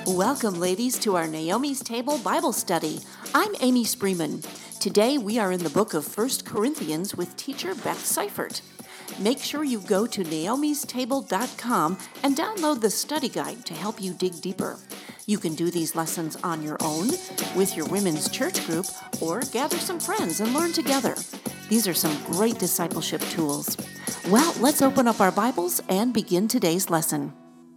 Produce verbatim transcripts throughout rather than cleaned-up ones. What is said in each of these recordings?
Welcome, ladies, to our Naomi's Table Bible study. I'm Amy Spreeman. Today we are in the book of First Corinthians with teacher Beth Seifert. Make sure you go to naomis table dot com and download the study guide to help you dig deeper. You can do these lessons on your own, with your women's church group, or gather some friends and learn together. These are some great discipleship tools. Well, let's open up our Bibles and begin today's lesson.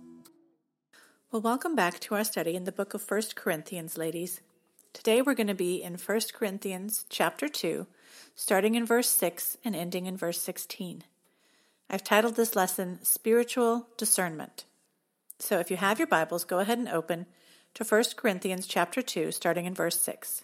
Well, welcome back to our study in the book of First Corinthians, ladies. Today we're going to be in First Corinthians chapter two, starting in verse six and ending in verse sixteen. I've titled this lesson, Spiritual Discernment. So if you have your Bibles, go ahead and open to First Corinthians chapter two, starting in verse six.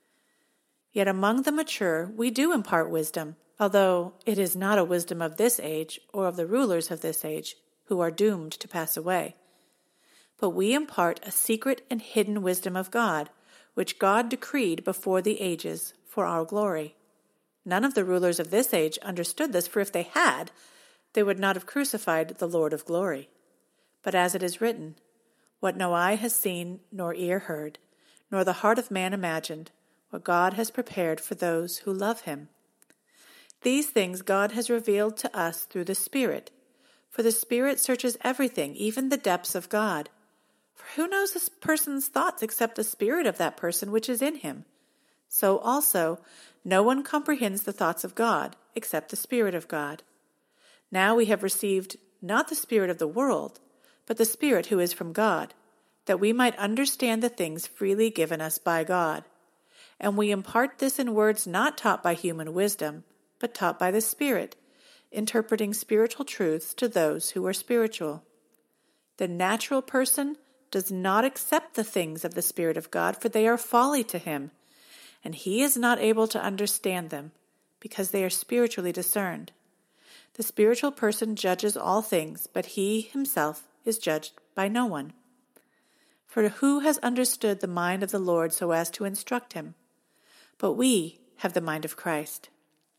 Yet among the mature we do impart wisdom, although it is not a wisdom of this age or of the rulers of this age, who are doomed to pass away. But we impart a secret and hidden wisdom of God, which God decreed before the ages for our glory. None of the rulers of this age understood this, for if they had, they would not have crucified the Lord of glory. But as it is written, what no eye has seen, nor ear heard, nor the heart of man imagined, what God has prepared for those who love him. These things God has revealed to us through the Spirit, for the Spirit searches everything, even the depths of God. For who knows a person's thoughts except the spirit of that person which is in him? So also, no one comprehends the thoughts of God except the Spirit of God. Now we have received not the spirit of the world, but the Spirit who is from God, that we might understand the things freely given us by God. And we impart this in words not taught by human wisdom, but taught by the Spirit, interpreting spiritual truths to those who are spiritual. The natural person does not accept the things of the Spirit of God, for they are folly to him, and he is not able to understand them, because they are spiritually discerned. The spiritual person judges all things, but he himself is judged by no one. For who has understood the mind of the Lord so as to instruct him? But we have the mind of Christ.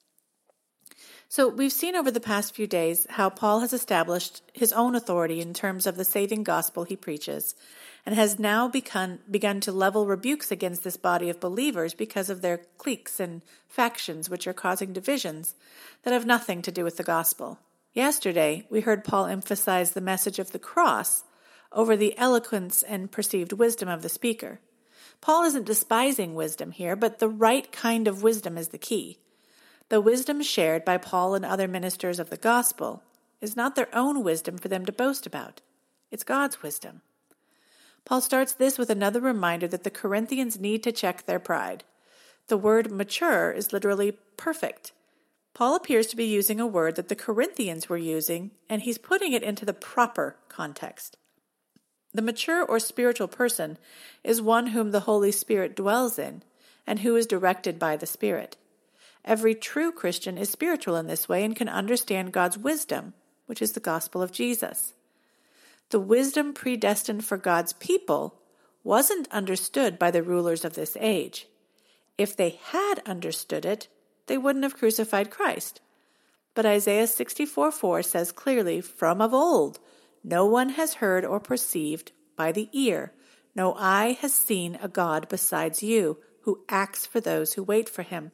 So we've seen over the past few days how Paul has established his own authority in terms of the saving gospel he preaches, and has now begun, begun to level rebukes against this body of believers because of their cliques and factions which are causing divisions that have nothing to do with the gospel. Yesterday, we heard Paul emphasize the message of the cross over the eloquence and perceived wisdom of the speaker. Paul isn't despising wisdom here, but the right kind of wisdom is the key. The wisdom shared by Paul and other ministers of the gospel is not their own wisdom for them to boast about. It's God's wisdom. Paul starts this with another reminder that the Corinthians need to check their pride. The word mature is literally perfect. Paul appears to be using a word that the Corinthians were using, and he's putting it into the proper context. The mature or spiritual person is one whom the Holy Spirit dwells in, and who is directed by the Spirit. Every true Christian is spiritual in this way and can understand God's wisdom, which is the gospel of Jesus. The wisdom predestined for God's people wasn't understood by the rulers of this age. If they had understood it, they wouldn't have crucified Christ. But Isaiah sixty-four four says clearly, from of old, no one has heard or perceived by the ear, no eye has seen a God besides you, who acts for those who wait for him.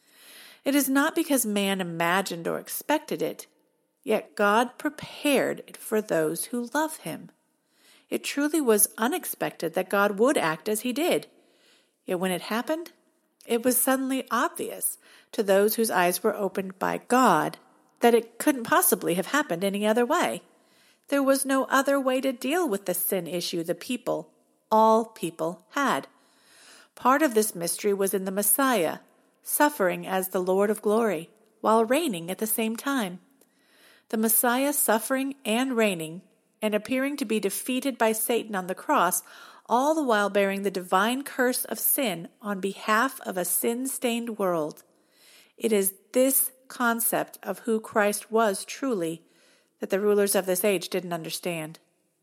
It is not because man imagined or expected it, yet God prepared it for those who love him. It truly was unexpected that God would act as he did. Yet when it happened, it was suddenly obvious to those whose eyes were opened by God that it couldn't possibly have happened any other way. There was no other way to deal with the sin issue the people, all people, had. Part of this mystery was in the Messiah, suffering as the Lord of glory, while reigning at the same time. The Messiah suffering and reigning, and appearing to be defeated by Satan on the cross, all the while bearing the divine curse of sin on behalf of a sin-stained world. It is this concept of who Christ was truly that the rulers of this age didn't understand.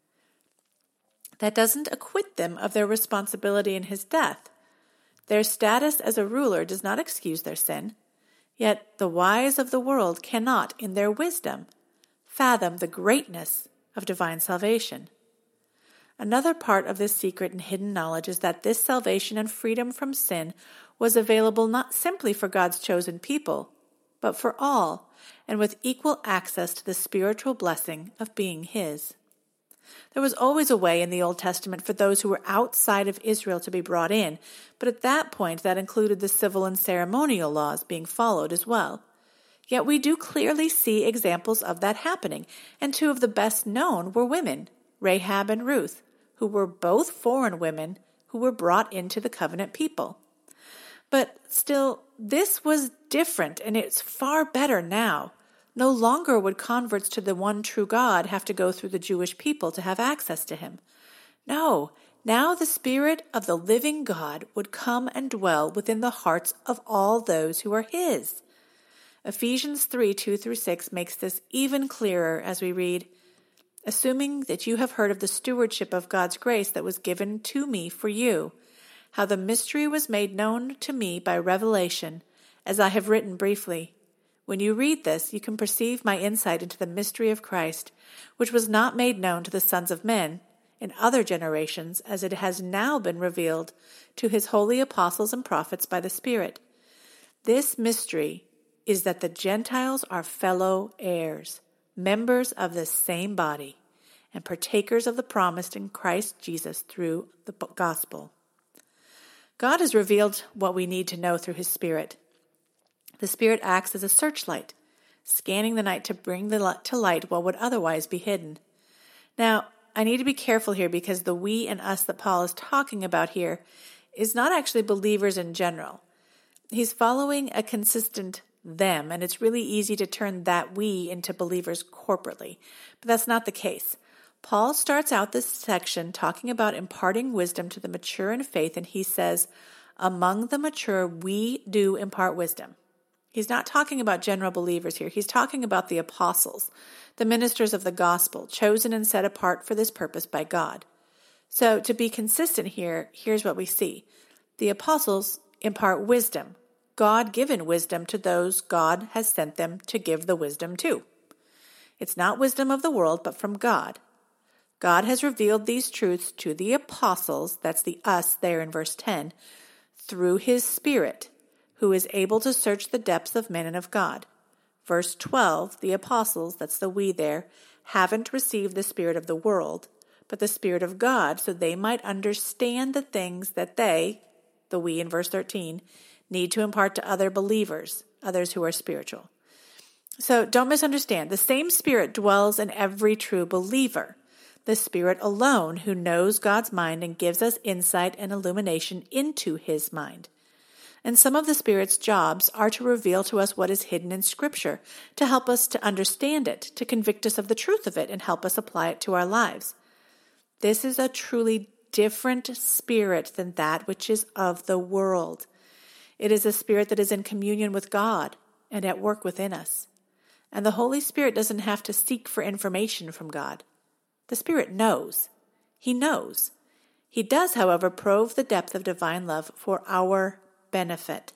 That doesn't acquit them of their responsibility in his death. Their status as a ruler does not excuse their sin, yet the wise of the world cannot, in their wisdom, fathom the greatness of divine salvation. Another part of this secret and hidden knowledge is that this salvation and freedom from sin was available not simply for God's chosen people, but for all, and with equal access to the spiritual blessing of being His. There was always a way in the Old Testament for those who were outside of Israel to be brought in, but at that point that included the civil and ceremonial laws being followed as well. Yet we do clearly see examples of that happening, and two of the best known were women, Rahab and Ruth, who were both foreign women who were brought into the covenant people. But still, this was different, and it's far better now. No longer would converts to the one true God have to go through the Jewish people to have access to Him. No, now the Spirit of the living God would come and dwell within the hearts of all those who are His. Ephesians three, two through six makes this even clearer as we read, "Assuming that you have heard of the stewardship of God's grace that was given to me for you, how the mystery was made known to me by revelation, as I have written briefly. When you read this, you can perceive my insight into the mystery of Christ, which was not made known to the sons of men in other generations, as it has now been revealed to His holy apostles and prophets by the Spirit. This mystery is that the Gentiles are fellow heirs, members of the same body, and partakers of the promise in Christ Jesus through the gospel." God has revealed what we need to know through His Spirit. The Spirit acts as a searchlight, scanning the night to bring the light to light what would otherwise be hidden. Now, I need to be careful here because the we and us that Paul is talking about here is not actually believers in general. He's following a consistent them, and it's really easy to turn that we into believers corporately. But that's not the case. Paul starts out this section talking about imparting wisdom to the mature in faith, and he says, "Among the mature, we do impart wisdom." He's not talking about general believers here. He's talking about the apostles, the ministers of the gospel, chosen and set apart for this purpose by God. So to be consistent here, here's what we see. The apostles impart wisdom, God-given wisdom to those God has sent them to give the wisdom to. It's not wisdom of the world, but from God. God has revealed these truths to the apostles, that's the us there in verse ten, through His Spirit, who is able to search the depths of men and of God. Verse twelve, the apostles, that's the we there, haven't received the spirit of the world, but the Spirit of God, so they might understand the things that they, the we in verse thirteen, need to impart to other believers, others who are spiritual. So don't misunderstand. The same Spirit dwells in every true believer. The Spirit alone who knows God's mind and gives us insight and illumination into His mind. And some of the Spirit's jobs are to reveal to us what is hidden in Scripture, to help us to understand it, to convict us of the truth of it, and help us apply it to our lives. This is a truly different spirit than that which is of the world. It is a spirit that is in communion with God and at work within us. And the Holy Spirit doesn't have to seek for information from God. The Spirit knows. He knows. He does, however, probe the depth of divine love for our benefit.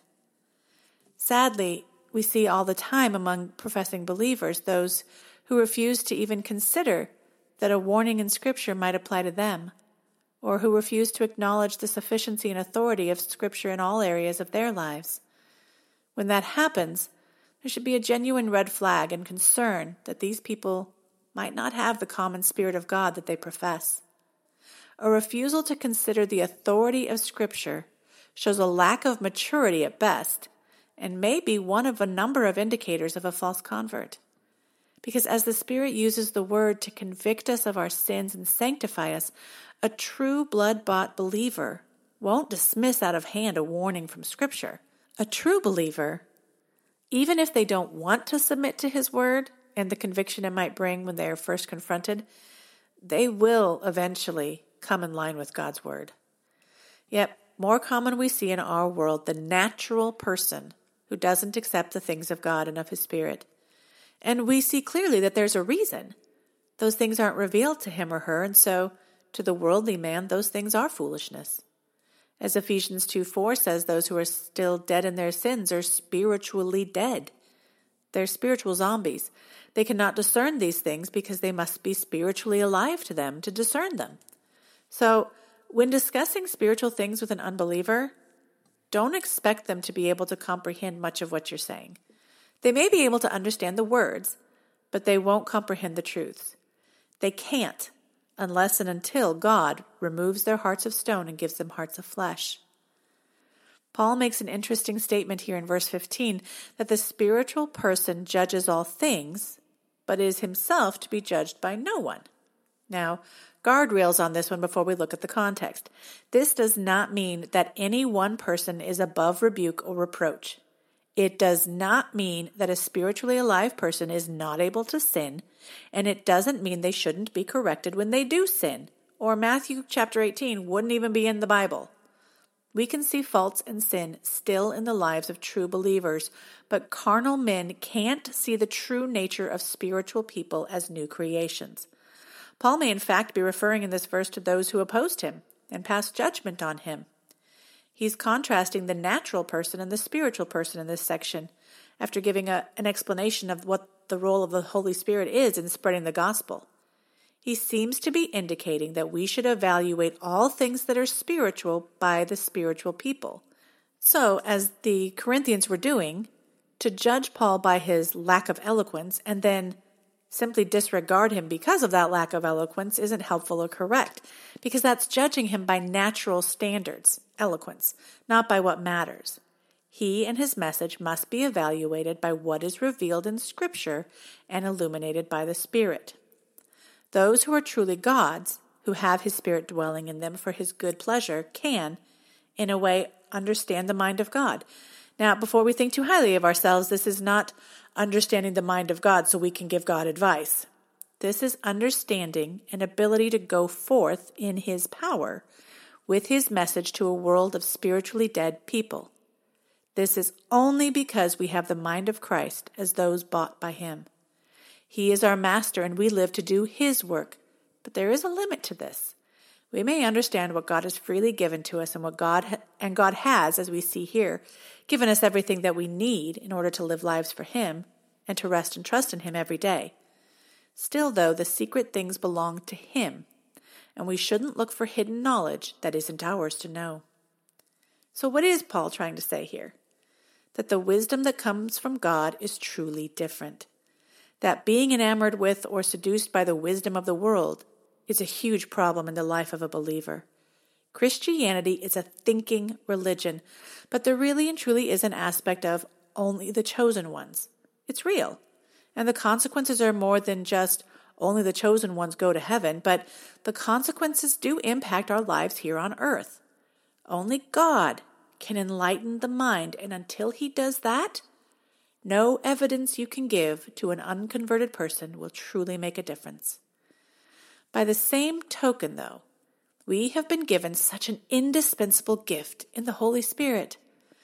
Sadly, we see all the time among professing believers those who refuse to even consider that a warning in Scripture might apply to them, or who refuse to acknowledge the sufficiency and authority of Scripture in all areas of their lives. When that happens, there should be a genuine red flag and concern that these people might not have the common Spirit of God that they profess. A refusal to consider the authority of Scripture shows a lack of maturity at best, and may be one of a number of indicators of a false convert. Because as the Spirit uses the Word to convict us of our sins and sanctify us, a true blood-bought believer won't dismiss out of hand a warning from Scripture. A true believer, even if they don't want to submit to His Word and the conviction it might bring when they are first confronted, they will eventually come in line with God's Word. Yet, more common we see in our world the natural person who doesn't accept the things of God and of His Spirit. And we see clearly that there's a reason. Those things aren't revealed to him or her, and so to the worldly man, those things are foolishness. As Ephesians two four says, those who are still dead in their sins are spiritually dead. They're spiritual zombies. They cannot discern these things because they must be spiritually alive to them to discern them. So, when discussing spiritual things with an unbeliever, don't expect them to be able to comprehend much of what you're saying. They may be able to understand the words, but they won't comprehend the truths. They can't unless and until God removes their hearts of stone and gives them hearts of flesh. Paul makes an interesting statement here in verse fifteen that the spiritual person judges all things, but is himself to be judged by no one. Now, guardrails on this one before we look at the context. This does not mean that any one person is above rebuke or reproach. It does not mean that a spiritually alive person is not able to sin, and it doesn't mean they shouldn't be corrected when they do sin, or Matthew chapter eighteen wouldn't even be in the Bible. We can see faults and sin still in the lives of true believers, but carnal men can't see the true nature of spiritual people as new creations. Paul may in fact be referring in this verse to those who opposed him and passed judgment on him. He's contrasting the natural person and the spiritual person in this section after giving a, an explanation of what the role of the Holy Spirit is in spreading the gospel. He seems to be indicating that we should evaluate all things that are spiritual by the spiritual people. So, as the Corinthians were doing, to judge Paul by his lack of eloquence and then simply disregard him because of that lack of eloquence isn't helpful or correct, because that's judging him by natural standards, eloquence, not by what matters. He and his message must be evaluated by what is revealed in Scripture and illuminated by the Spirit. Those who are truly God's, who have His Spirit dwelling in them for His good pleasure, can, in a way, understand the mind of God. Now, before we think too highly of ourselves, this is not understanding the mind of God so we can give God advice. This is understanding and ability to go forth in His power with His message to a world of spiritually dead people. This is only because we have the mind of Christ as those bought by Him. He is our master and we live to do His work, but there is a limit to this. We may understand what God has freely given to us and what God ha- and God has, as we see here, given us everything that we need in order to live lives for Him and to rest and trust in Him every day. Still, though, the secret things belong to Him, and we shouldn't look for hidden knowledge that isn't ours to know. So what is Paul trying to say here? That the wisdom that comes from God is truly different. That being enamored with or seduced by the wisdom of the world is a huge problem in the life of a believer. Christianity is a thinking religion, but there really and truly is an aspect of only the chosen ones. It's real, and the consequences are more than just only the chosen ones go to heaven, but the consequences do impact our lives here on earth. Only God can enlighten the mind, and until He does that, no evidence you can give to an unconverted person will truly make a difference. By the same token, though, we have been given such an indispensable gift in the Holy Spirit.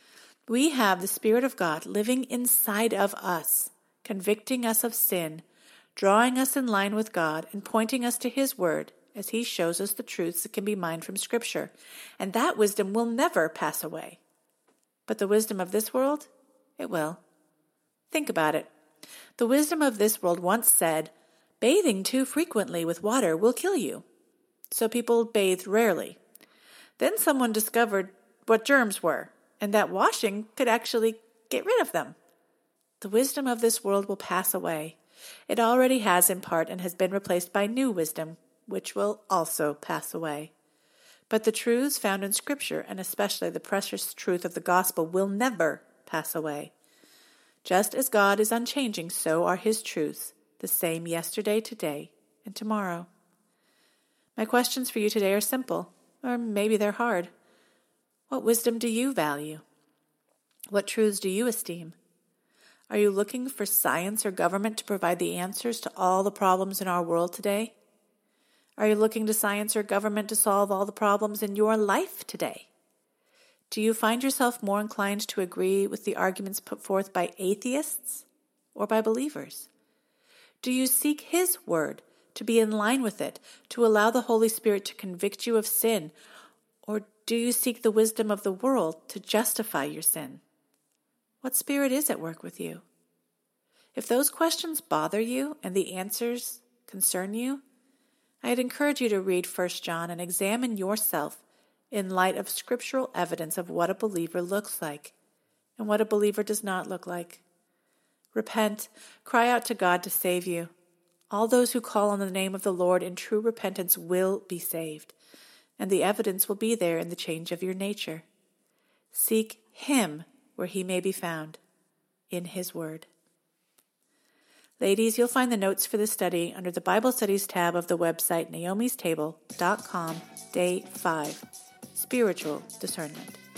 We have the Spirit of God living inside of us, convicting us of sin, drawing us in line with God, and pointing us to His Word as He shows us the truths that can be mined from Scripture. And that wisdom will never pass away. But the wisdom of this world, it will. Think about it. The wisdom of this world once said, bathing too frequently with water will kill you. So people bathed rarely. Then someone discovered what germs were, and that washing could actually get rid of them. The wisdom of this world will pass away. It already has in part and has been replaced by new wisdom, which will also pass away. But the truths found in Scripture, and especially the precious truth of the gospel, will never pass away. Just as God is unchanging, so are His truths, the same yesterday, today, and tomorrow. My questions for you today are simple, or maybe they're hard. What wisdom do you value? What truths do you esteem? Are you looking for science or government to provide the answers to all the problems in our world today? Are you looking to science or government to solve all the problems in your life today? Do you find yourself more inclined to agree with the arguments put forth by atheists or by believers? Do you seek His Word to be in line with it, to allow the Holy Spirit to convict you of sin, or do you seek the wisdom of the world to justify your sin? What spirit is at work with you? If those questions bother you and the answers concern you, I'd encourage you to read First John and examine yourself in light of scriptural evidence of what a believer looks like and what a believer does not look like. Repent, cry out to God to save you. All those who call on the name of the Lord in true repentance will be saved, and the evidence will be there in the change of your nature. Seek Him where He may be found, in His Word. Ladies, you'll find the notes for this study under the Bible Studies tab of the website naomis table dot com, Day five, Spiritual Discernment.